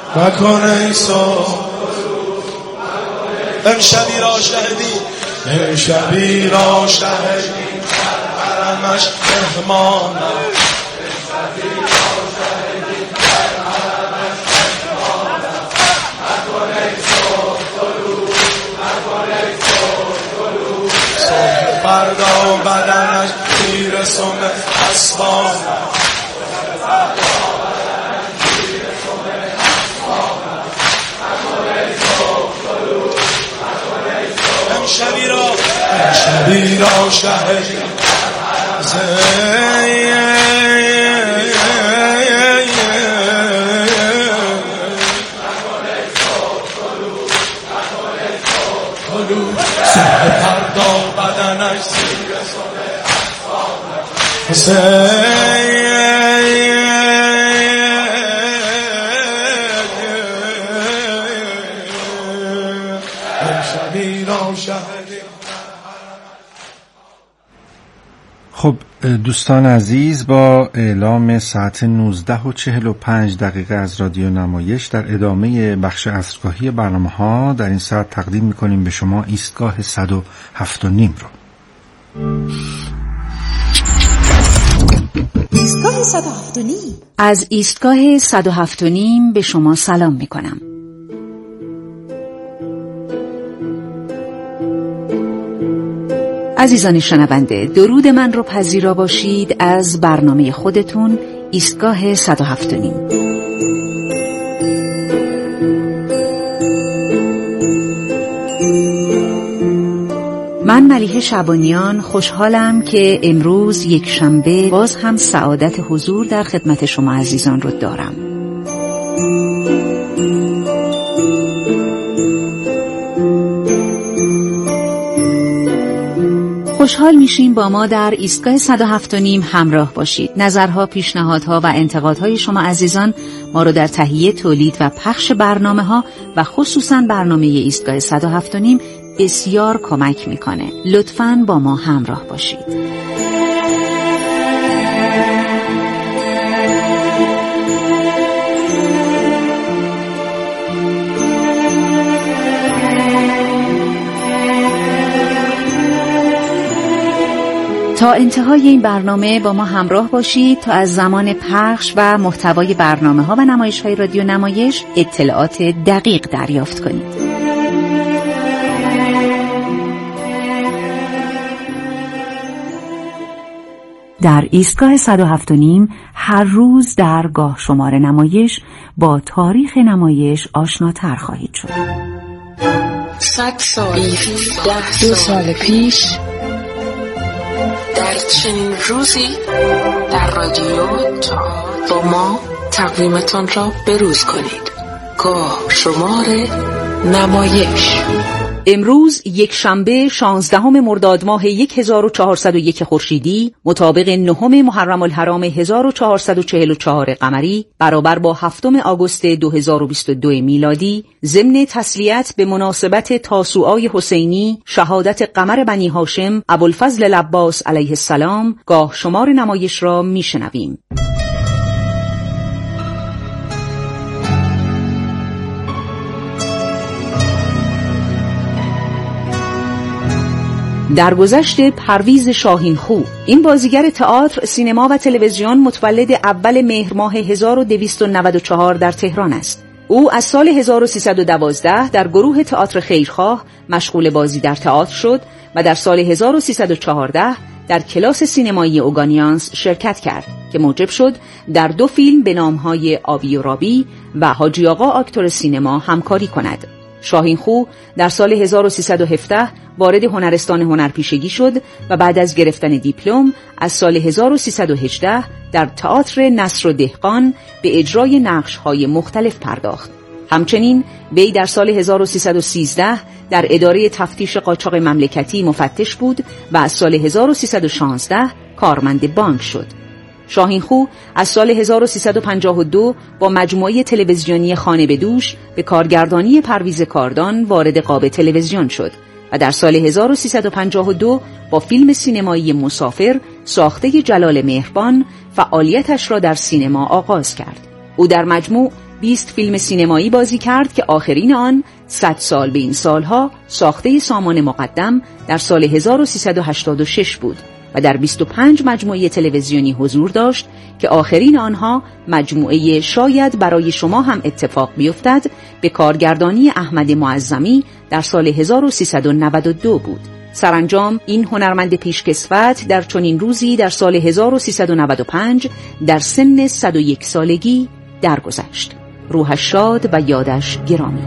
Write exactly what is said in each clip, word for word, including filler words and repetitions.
مکن ای صبح امشبی را شهدی امشبی را شهدی حرمش مهمانم فردا بدنش میرسم اسبان امشبی را امشبی را شهدی فردا بدنش خب دوستان عزیز، با اعلام ساعت نوزده و چهل و پنج دقیقه از رادیو نمایش در ادامه بخش عصرگاهی برنامه ها در این ساعت تقدیم میکنیم به شما ایستگاه صد و هفت و نیم رو. ایستگاه صد و هفت و نیم. از ایستگاه صد و هفت و نیم به شما سلام میکنم. عزیزان شنونده، درود من رو پذیرا باشید از برنامه خودتون ایستگاه صد و هفت و نیم. من ملیحه شعبانیان خوشحالم که امروز یک شنبه باز هم سعادت حضور در خدمت شما عزیزان رو دارم. خوشحال میشیم با ما در ایستگاه صد و هفت و نیم همراه باشید. نظرها، پیشنهادها و انتقادهای شما عزیزان ما رو در تهیه، تولید و پخش برنامه‌ها و خصوصاً برنامه ایستگاه صد و هفت و نیم بسیار کمک میکنه. لطفاً با ما همراه باشید. تا انتهای این برنامه با ما همراه باشید تا از زمان پخش و محتوای برنامه‌ها و نمایش‌های رادیو نمایش اطلاعات دقیق دریافت کنید. در ایستگاه صد و هفت و نیم هر روز در گاه شمار نمایش با تاریخ نمایش آشناتر خواهید شد. صد سال ده دو سال پیش در چنین روزی در رادیو با ما تقویمتان را بروز کنید. گاه شمار نمایش. امروز یک شنبه شانزدهم مرداد ماه هزار و چهارصد و یک خورشیدی مطابق نهم محرم الحرام هزار و چهارصد و چهل و چهار قمری برابر با هفتم آگوست دو هزار و بیست و دو میلادی ضمن تسلیت به مناسبت تاسوعای حسینی شهادت قمر بنی هاشم ابوالفضل العباس علیه السلام گاه شمار نمایش را میشنویم. درگذشت پرویز شاهینخو، این بازیگر تئاتر، سینما و تلویزیون متولد اول مهر ماه هزار و دویست و نود و چهار در تهران است. او از سال هزار و سیصد و دوازده در گروه تئاتر خیرخواه مشغول بازی در تئاتر شد و در سال هزار و سیصد و چهارده در کلاس سینمایی اوگانیانس شرکت کرد که موجب شد در دو فیلم به نامهای آبی و رابی و حاجی آقا آکتور سینما همکاری کند. شاهینخو در سال هزار و سیصد و هفده وارد هنرستان هنرپیشگی شد و بعد از گرفتن دیپلم از سال هزار و سیصد و هجده در تئاتر نصر و دهقان به اجرای نقش‌های مختلف پرداخت. همچنین وی در سال هزار و سیصد و سیزده در اداره تفتیش قاچاق مملکتی مفتش بود و از سال هزار و سیصد و شانزده کارمند بانک شد. شاهینخو از سال هزار و سیصد و پنجاه و دو با مجموعه تلویزیونی خانه به دوش به کارگردانی پرویز کاردان وارد قاب تلویزیون شد و در سال هزار و سیصد و پنجاه و دو با فیلم سینمایی مسافر ساخته جلال مهربان فعالیتش را در سینما آغاز کرد. او در مجموع بیست فیلم سینمایی بازی کرد که آخرین آن صد سال به این سالها ساخته سامان مقدم در سال هزار و سیصد و هشتاد و شش بود و در بیست و پنج مجموعه تلویزیونی حضور داشت که آخرین آنها مجموعه شاید برای شما هم اتفاق بیفتد به کارگردانی احمد معظمی در سال هزار و سیصد و نود و دو بود. سرانجام این هنرمند پیشکسوت در چنین روزی در سال هزار و سیصد و نود و پنج در سن صد و یک سالگی درگذشت. روحش شاد و یادش گرامی.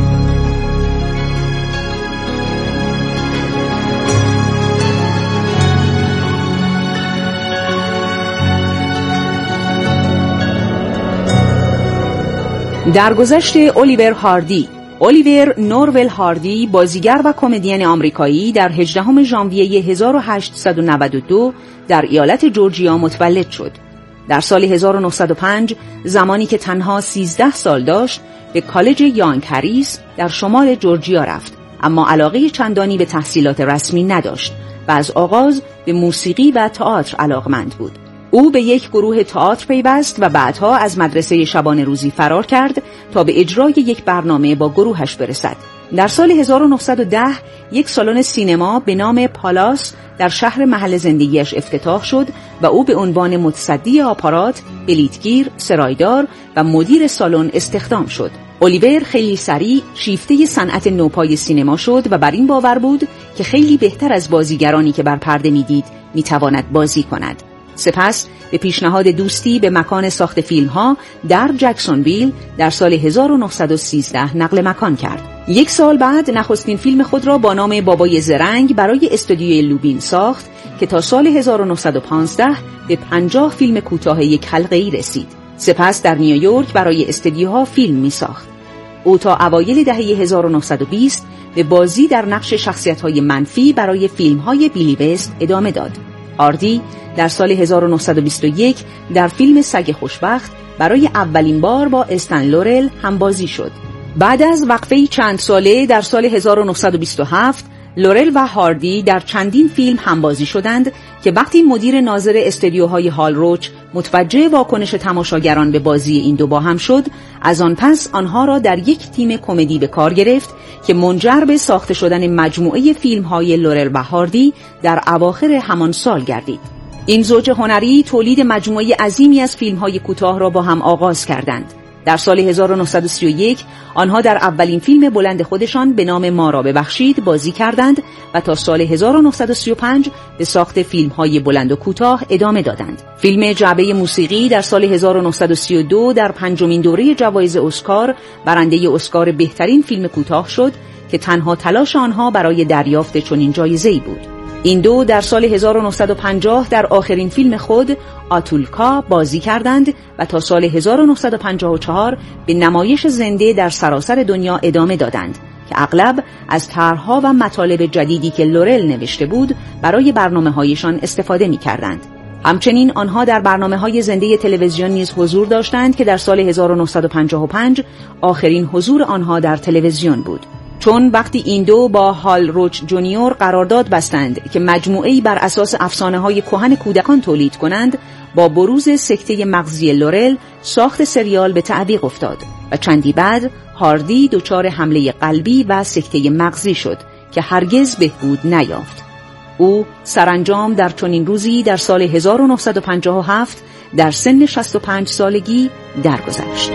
درگذشت الیور هاردی. الیور نورول هاردی بازیگر و کمدین آمریکایی در هجدهم ژانویه هزار و هشتصد و نود و دو در ایالت جورجیا متولد شد. در سال هزار و نهصد و پنج زمانی که تنها سیزده سال داشت به کالج یانگ هریس در شمال جورجیا رفت، اما علاقه چندانی به تحصیلات رسمی نداشت و از آغاز به موسیقی و تئاتر علاقمند بود. او به یک گروه تئاتر پیوست و بعدها از مدرسه شبانه روزی فرار کرد تا به اجرای یک برنامه با گروهش برسد. در سال هزار و نهصد و ده یک سالن سینما به نام پالاس در شهر محل زندگیش افتتاح شد و او به عنوان متصدی آپارات، بلیتگیر، سرایدار و مدیر سالن استخدام شد. الیور خیلی سریع شیفته صنعت نوپای سینما شد و بر این باور بود که خیلی بهتر از بازیگرانی که بر پرده می‌دید می‌تواند بازی کند. سپس به پیشنهاد دوستی به مکان ساخت فیلم‌ها در جکسونویل در سال هزار و نهصد و سیزده نقل مکان کرد. یک سال بعد نخستین فیلم خود را با نام بابای زرنگ برای استودیوی لوبین ساخت که تا سال هزار و نهصد و پانزده به پنجاه فیلم کوتاه یک حلقه‌ای رسید. سپس در نیویورک برای استودیوها فیلم می‌ساخت. او تا اوایل دهه هزار و نهصد و بیست به بازی در نقش شخصیت‌های منفی برای فیلم‌های بیلی وست ادامه داد. هاردی در سال هزار و نهصد و بیست و یک در فیلم سگ خوشبخت برای اولین بار با استن لورل همبازی شد. بعد از وقفه چند ساله در سال هزار و نهصد و بیست و هفت لورل و هاردی در چندین فیلم همبازی شدند که وقتی مدیر ناظر استودیوهای هال روچ متوجه واکنش تماشاگران به بازی این دو با هم شد، از آن پس آنها را در یک تیم کمدی به کار گرفت که منجر به ساخته شدن مجموعه فیلم‌های لورل و هاردی در اواخر همان سال گردید. این زوج هنری تولید مجموعه عظیمی از فیلم‌های کوتاه را با هم آغاز کردند. در سال هزار و نهصد و سی و یک آنها در اولین فیلم بلند خودشان به نام ما را ببخشید بازی کردند و تا سال هزار و نهصد و سی و پنج به ساخت فیلم‌های بلند و کوتاه ادامه دادند. فیلم جعبه موسیقی در سال هزار و نهصد و سی و دو در پنجمین دوره جوایز اسکار برنده اسکار بهترین فیلم کوتاه شد که تنها تلاش آنها برای دریافت چنین جایزه‌ای بود. این دو در سال هزار و نهصد و پنجاه در آخرین فیلم خود آتولکا بازی کردند و تا سال هزار و نهصد و پنجاه و چهار به نمایش زنده در سراسر دنیا ادامه دادند که اغلب از طرح‌ها و مطالب جدیدی که لورل نوشته بود برای برنامه‌هایشان استفاده می‌کردند. همچنین آنها در برنامه‌های زنده تلویزیون نیز حضور داشتند که در سال هزار و نهصد و پنجاه و پنج آخرین حضور آنها در تلویزیون بود. چون وقتی این دو با هال روچ جونیور قرارداد بستند که مجموعه‌ای بر اساس افسانه‌های کهن کودکان تولید کنند، با بروز سکته مغزی لورل ساخت سریال به تعویق افتاد و چندی بعد هاردی دچار حمله قلبی و سکته مغزی شد که هرگز بهبود نیافت. او سرانجام در چنین روزی در سال هزار و نهصد و پنجاه و هفت در سن شصت و پنج سالگی درگذشت.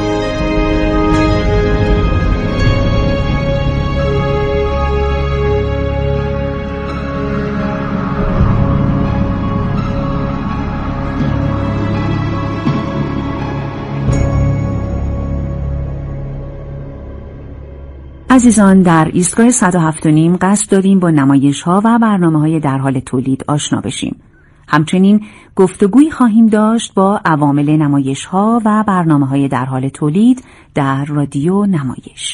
عزیزان، در ایستگاه صد و هفت و نیم قصد داریم با نمایش‌ها و برنامه‌های در حال تولید آشنا بشیم. همچنین گفتگویی خواهیم داشت با عوامل نمایش‌ها و برنامه‌های در حال تولید در رادیو نمایش.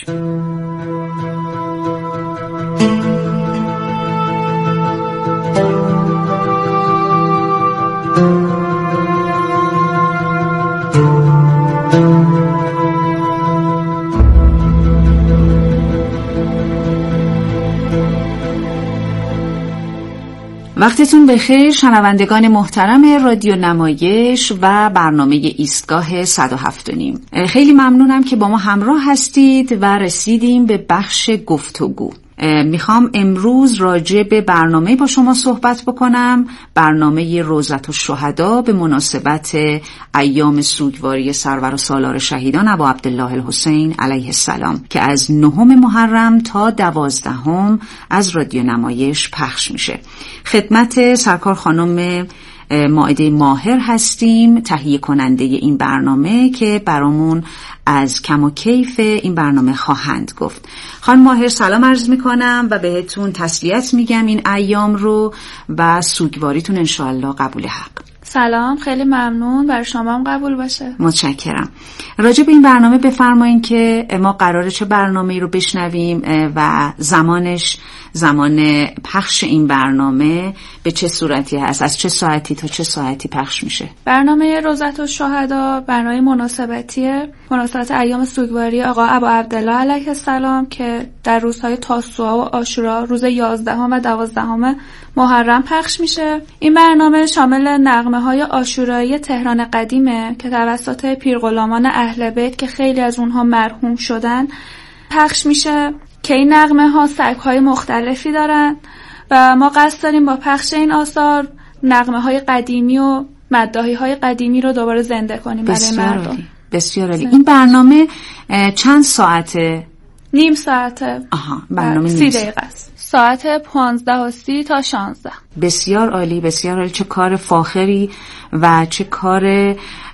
وقتتون بخیر شنوندگان محترم رادیو نمایش و برنامه ایستگاه صد و هفت و نیم. خیلی ممنونم که با ما همراه هستید و رسیدیم به بخش گفتگو. میخوام امروز راجع به برنامه با شما صحبت بکنم، برنامه روزة الشهدا به مناسبت ایام سوگواری سرور و سالار شهیدان ابا عبدالله الحسین علیه السلام که از نهم محرم تا دوازدهم از رادیو نمایش پخش میشه. خدمت سرکار خانم مائده ماهر هستیم، تهیه کننده این برنامه که برامون از کم و کیف این برنامه خواهند گفت. خانم ماهر سلام عرض میکنم و بهتون تسلیت میگم این ایام رو و سوگواریتون انشاءالله قبول حق. سلام، خیلی ممنون، برای شما هم قبول باشه. متشکرم. راجع به این برنامه بفرمایید که ما قراره چه برنامه‌ای رو بشنویم و زمانش، زمان پخش این برنامه به چه صورتی هست، از چه ساعتی تا چه ساعتی پخش میشه؟ برنامه روزة الشهدا برنامه مناسبتیه، مناسبت ایام سوگواری آقا ابا عبدالله علیه السلام که در روزهای تاسوعا و عاشورا روز یازدهم و دوازدهم محرم پخش میشه. این برنامه شامل نغمه‌های عاشورایی تهران قدیمه که توسط پیرغلامان اهل بیت که خیلی از اونها مرحوم شدن پخش میشه که این نغمه‌ها سبک‌های مختلفی دارن و ما قصد داریم با پخش این آثار نغمه‌های قدیمی و مداحی‌های قدیمی رو دوباره زنده کنیم برای مردم. بسیار عالی. این برنامه چند ساعته؟ نیم ساعته. آها، برنامه سی دقیقه است. ساعت پانزده و سی تا شانزده. بسیار عالی، بسیار عالی. چه کار فاخری و چه کار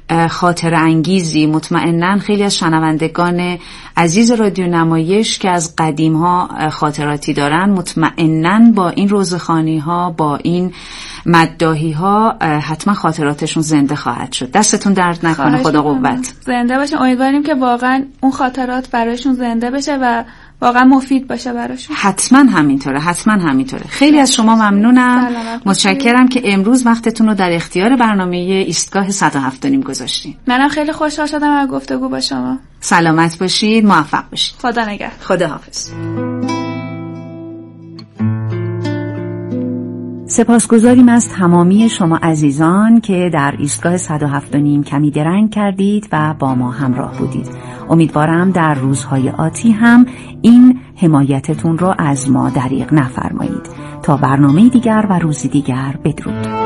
خاطر انگیزی. مطمئناً خیلی از شنوندگان عزیز رادیو نمایش که از قدیم ها خاطراتی دارن مطمئناً با این روزخوانی ها، با این مداحی ها حتما خاطراتشون زنده خواهد شد. دستتون درد نکنه، خدا قوت. زنده باشه. امیدواریم که واقعاً اون خاطرات برایشون زنده بشه و واقعا مفید باشه براشون. حتما همینطوره، حتما همینطوره. خیلی از شما ممنونم. متشکرم که امروز وقتتون رو در اختیار برنامه ایستگاه صد و هفت و نیم گذاشتین. منم خیلی خوشحال شدم از گفتگو با شما. سلامت باشید، موفق باشید. خدا نگهدار. خدا حافظ. سپاسگزاریم از تمامی شما عزیزان که در ایستگاه صد و هفت و نیم کمی درنگ کردید و با ما همراه بودید. امیدوارم در روزهای آتی هم این حمایتتون رو از ما دریغ نفرمایید. تا برنامه دیگر و روزی دیگر، بدرود.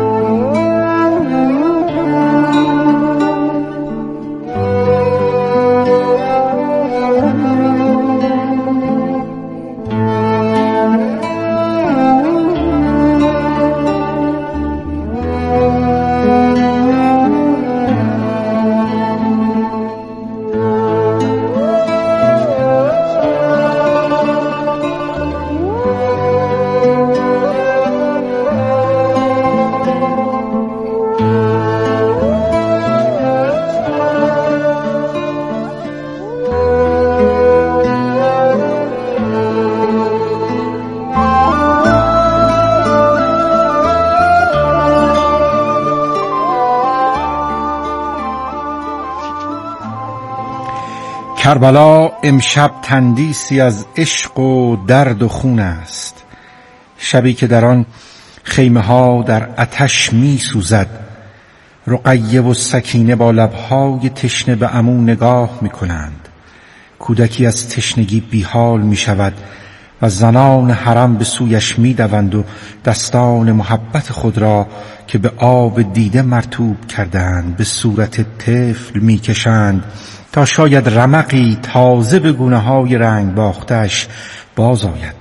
کربلا امشب تندیسی از عشق و درد و خون است، شبی که در آن خیمه ها در آتش می سوزد. رقیه و سکینه با لبهای تشنه به عمو نگاه می کنند. کودکی از تشنگی بیحال می شود و زنان حرم به سویش می دوند و دستان محبت خود را که به آب دیده مرطوب کردند به صورت طفل می کشند تا شاید رمقی تازه به گونه های رنگ باختش باز آید.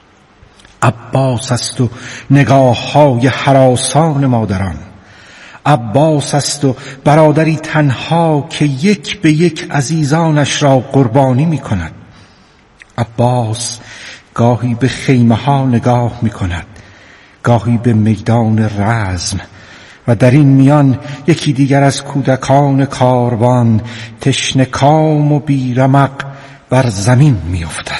عباس است و نگاه های هراسان مادران، عباس است و برادری تنها که یک به یک عزیزانش را قربانی می کند. عباس گاهی به خیمه ها نگاه می کند، گاهی به میدان رزم، و در این میان یکی دیگر از کودکان کاروان تشنه کام و بیرمق بر زمین می افتد.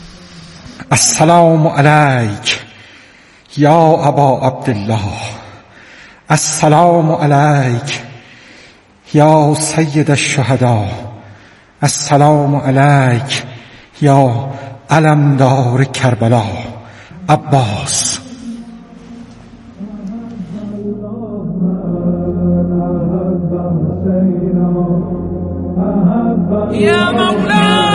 السلام علیک یا ابا عبدالله، السلام علیک یا سید الشهدا، السلام علیک یا علمدار کربلا. عباس. یا مولا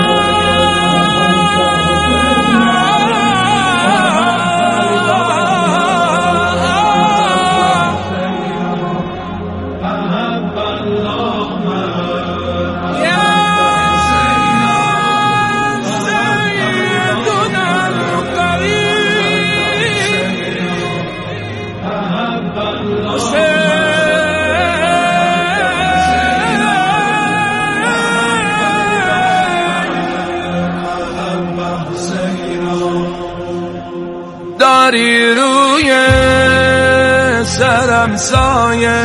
داری روی سرم سایه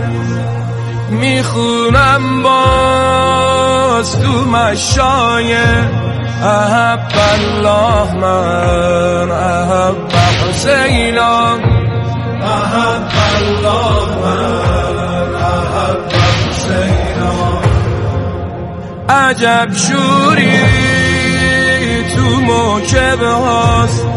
میخونم باز تو مشایه احب الله من احب حسینا احب الله من احب حسینا عجب شوری تو موکب هاست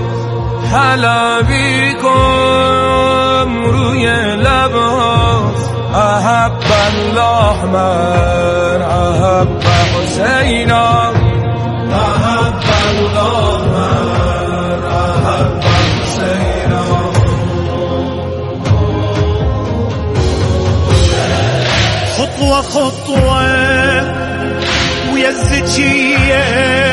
حلبی کن روی لبهاست احب الله من احب حسینا احب الله من احب حسینا خطوة خطوة ويا الزكية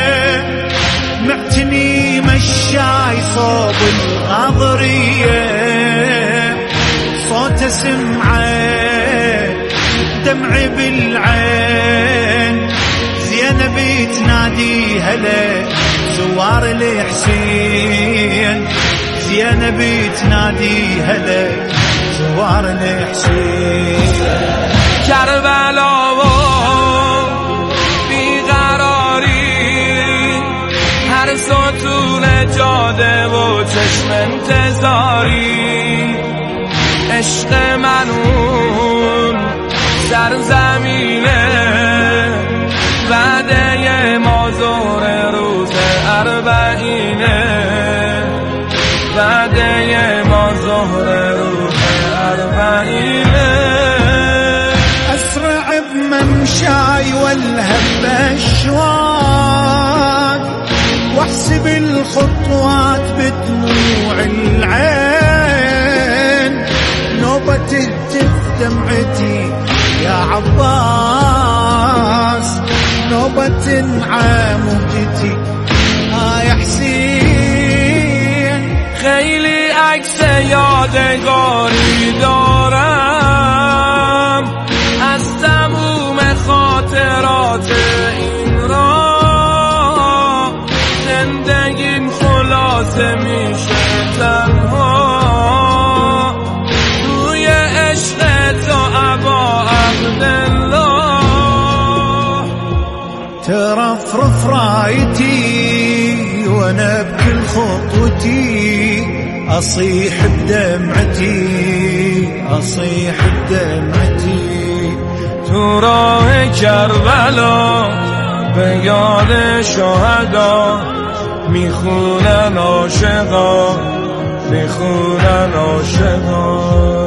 معتني مشاي صوب الغضرية صوت سمعه دمعي بالعين زينب تنادي هلا زوار الحسين زينب تنادي هلا زوار الحسين کربلا و بیقراری هر ستون جاده و چشم انتظاری عشق من اون سرزمینه وعده مازور روز اربعینه وعده مازور روز اربعینه ممشاي والهم اشواق واحسب الخطوات بدموع العين نوبة تهتف دمعتي يا عباس نوبة تنعى موجتي آه يا حسين خیلی عکس یادگاری دارم از تموم خاطرات این را زندگیم خلاصه میشه تنها روی عشق تو ابا عبدالله ترفرف رايتي وانا بكل خطوتي اصيح بدمعتي اصيح بدمعتي تو راه کربلا به یاد شهدا میخونن عاشقا میخونن عاشقا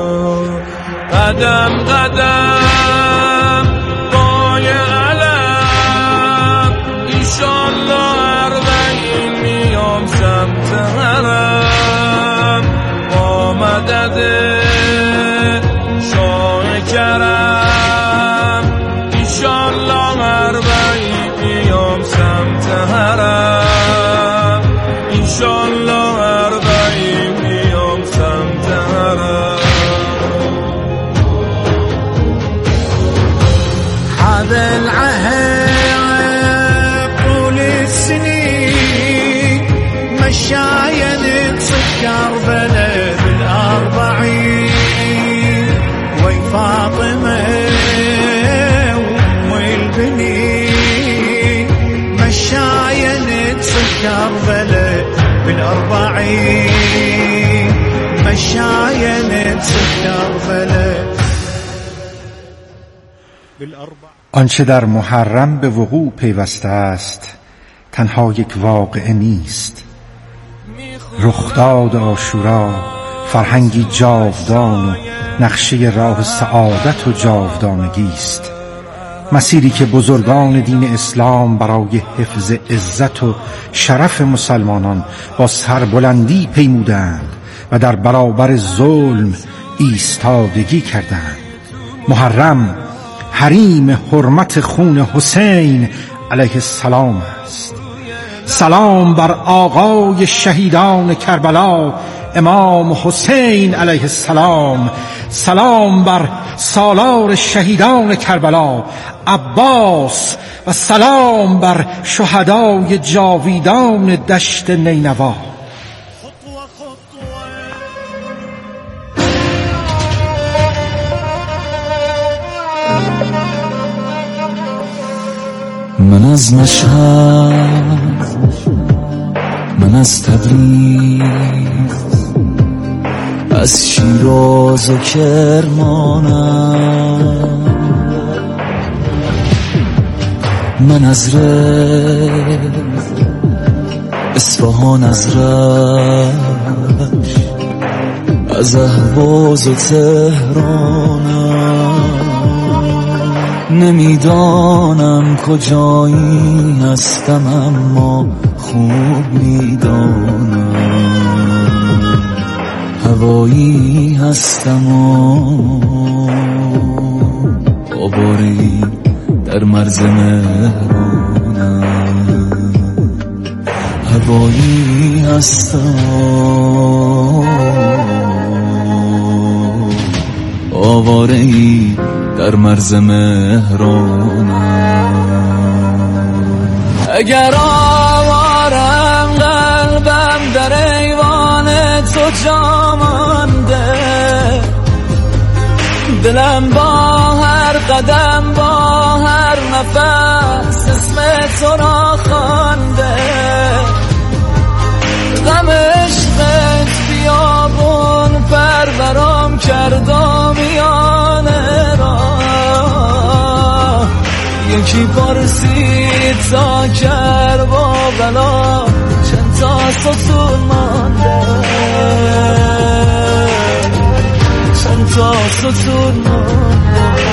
قدم قدم پای علم ایشالله اربعین میام سمت حرم با مدد شاه کرم ایشالله اربعین میام سمت حرم ایشالله اربعین میام سمت حرم هذا العهد طول السنين مشايا نتصف كربلاء بالأربعين وي فاطمة وامي البنين مشايا نتصف كربلاء بالأربعين مشايا نتصف كربلاء بالأربعين آنچه در محرم به وقوع پیوسته است تنها یک واقعه نیست. رخداد عاشورا فرهنگی جاودان و نقشه راه سعادت و جاودانگی است. مسیری که بزرگان دین اسلام برای حفظ عزت و شرف مسلمانان با سربلندی پیمودند و در برابر ظلم ایستادگی کردند. محرم حریم حرمت خون حسین علیه السلام است. سلام بر آقای شهیدان کربلا امام حسین علیه السلام. سلام بر سالار شهیدان کربلا عباس و سلام بر شهدای جاویدان دشت نینوا. من از مشهد، من از تبریز، از شیراز و کرمانم، من از رز اصفهان، از رشت، از اهواز و تهرانم. نمیدانم کجایی هستم اما خوب میدانم هوایی هستم و آواره‌ای در مرز مهرانم. هوایی هستم آواره‌ای در مرز مهرانم. اگر آوارم قلبم در ایوان تو جا مانده، دلم با هر قدم با هر نفس اسم تو را خوانده. غم عشقت بیابون پرورم کرد و میانه را. یکی پرسید تا کرب و بلا چند تا ستون مانده، چند تا ستون مانده.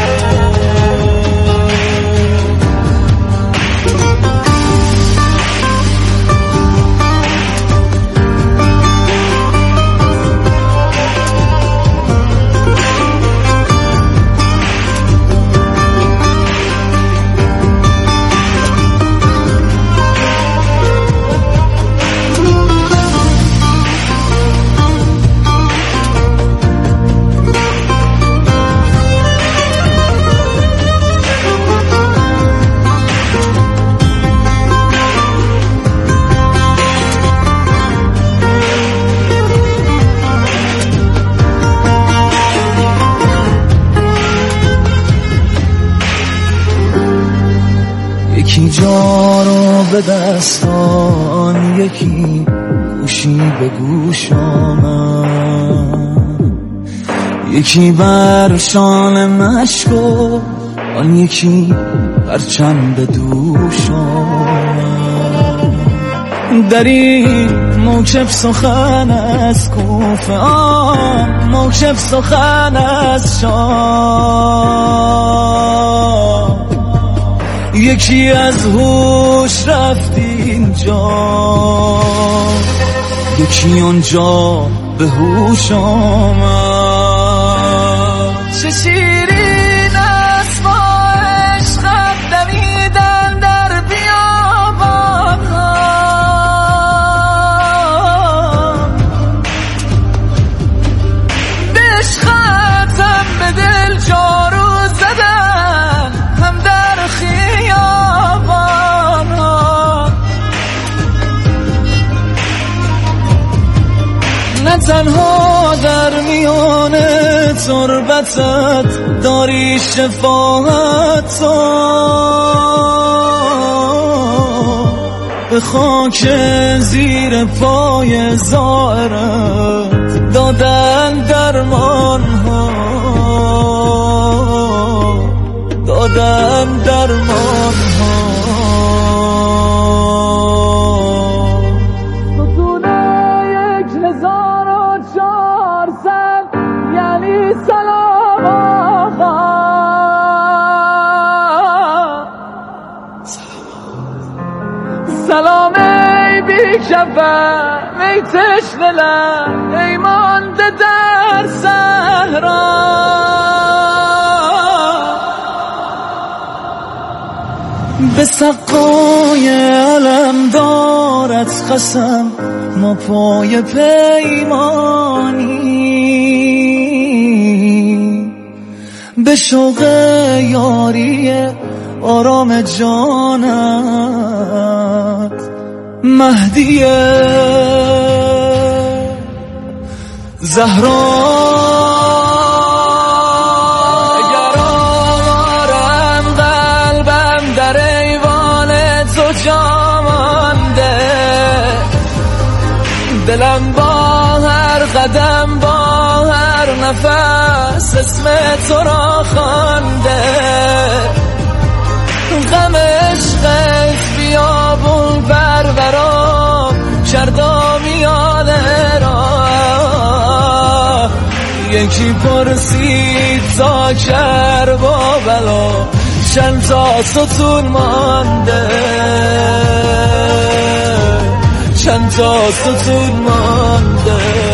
یکی جا رو به دستان، یکی گوشی به گوش آمد، یکی بر شان مشکو، آن یکی پرچم به دوش آمد. در این موکب سخن از کوفه، آن موکب سخن از شام. یکی از هوش رفت اینجا، یکی اونجا به هوش آمد. چه شیرین است با عشقت دمیدن در بیابانها، به عشقتم به دل جارو زدن هم در خیابانها. نه تنها در میان تربتت داری شفاعت تو، به خاک زیر پای زائرت دادن درمان ها، دادن درمان ها. ای جوم ای تشنه لب ای مانده در صحرا به سقای علم دارت قسم ما پای پیمانی به شوق یاری آرام جانت مهدیه زهرا اگر آرام قلبم در ایوان تو جا مانده دلم با هر قدم با هر نفس اسم تو را خوانده غم عشقت بیابون پرورا کردا میانه را یکی پرسید تا کر با بلا چند تا ستون مانده چند تا ستون مانده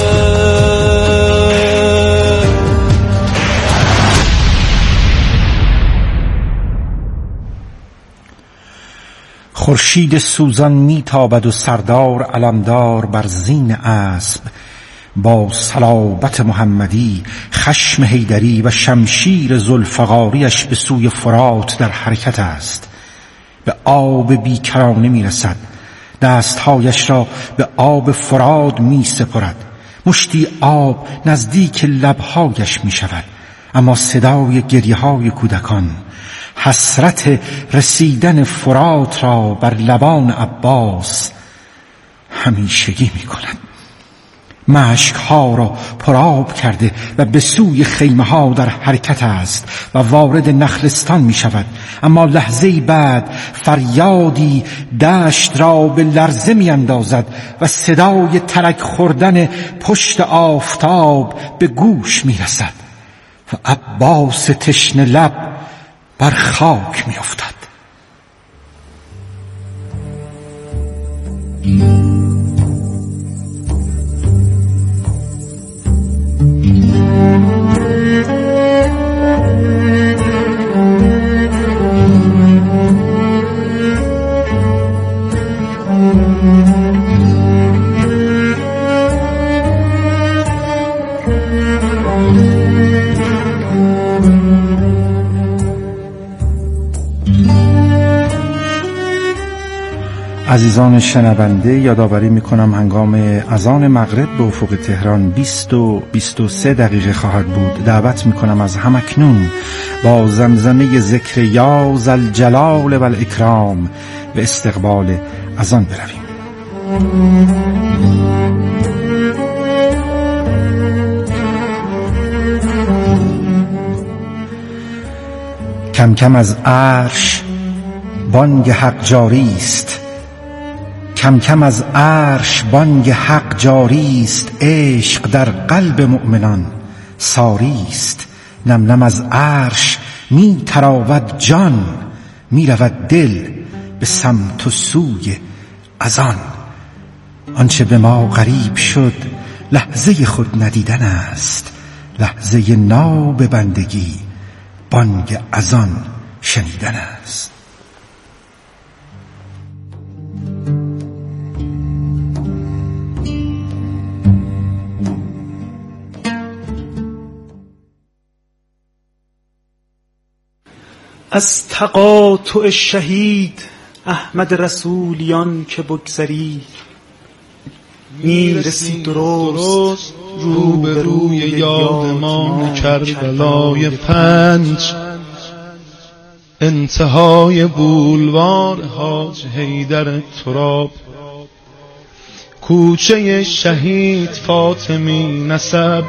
خورشید سوزان میتابد و سردار علمدار بر زین اسب با صلابت محمدی خشم حیدری و شمشیر ذوالفقاریش به سوی فرات در حرکت است. به آب بیکرانه میرسد، دستهایش را به آب فرات می سپرد. مشتی آب نزدیک لبهایش می شود، اما صدای گریه های کودکان حسرت رسیدن فرات را بر لبان عباس همیشگی می کند. مشکها را پرآب کرده و به سوی خیمه ها در حرکت است و وارد نخلستان می شود، اما لحظه‌ای بعد فریادی دشت را به لرزه می اندازد و صدای ترک خوردن پشت آفتاب به گوش می رسد و عباس تشنه لب بر خاک می افتد. عزیزان شنونده، یادآوری میکنم هنگام اذان مغرب به افق تهران بیست و بیست و سه دقیقه خواهد بود. دعوت میکنم از همکنون با زمزمه ذکر یا ذوالجلال و الاکرام به استقبال اذان برویم. کم کم از عرش بانگ حق جاری است، کم کم از عرش بانگ حق جاری است. عشق در قلب مؤمنان ساری است. نم نم از عرش می تراود جان، می رود دل به سمت و سوی اذان. آنچه به ما غریب شد لحظه خود ندیدن است، لحظه ناب بندگی بانگ اذان شنیدن است. از تقاطع شهید احمد رسولیان که بگذری، میرسی درست رو به روی یادمان کربلای پنج، انتهای بولوار حاج حیدر تراب، کوچه شهید فاطمی نسب،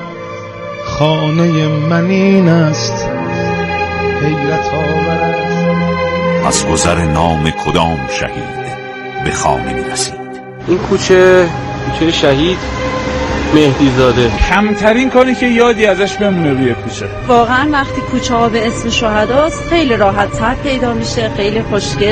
خانه منین است حیرت آور. از گذر نام کدام شهید به خانه می رسید؟ این کوچه کوچه شهید مهدی زاده. کمترین کاری که یادی ازش بمونه روی کوچه. واقعا وقتی کوچه ها به اسم شهداست خیلی راحت تر پیدا میشه، خیلی خوشگل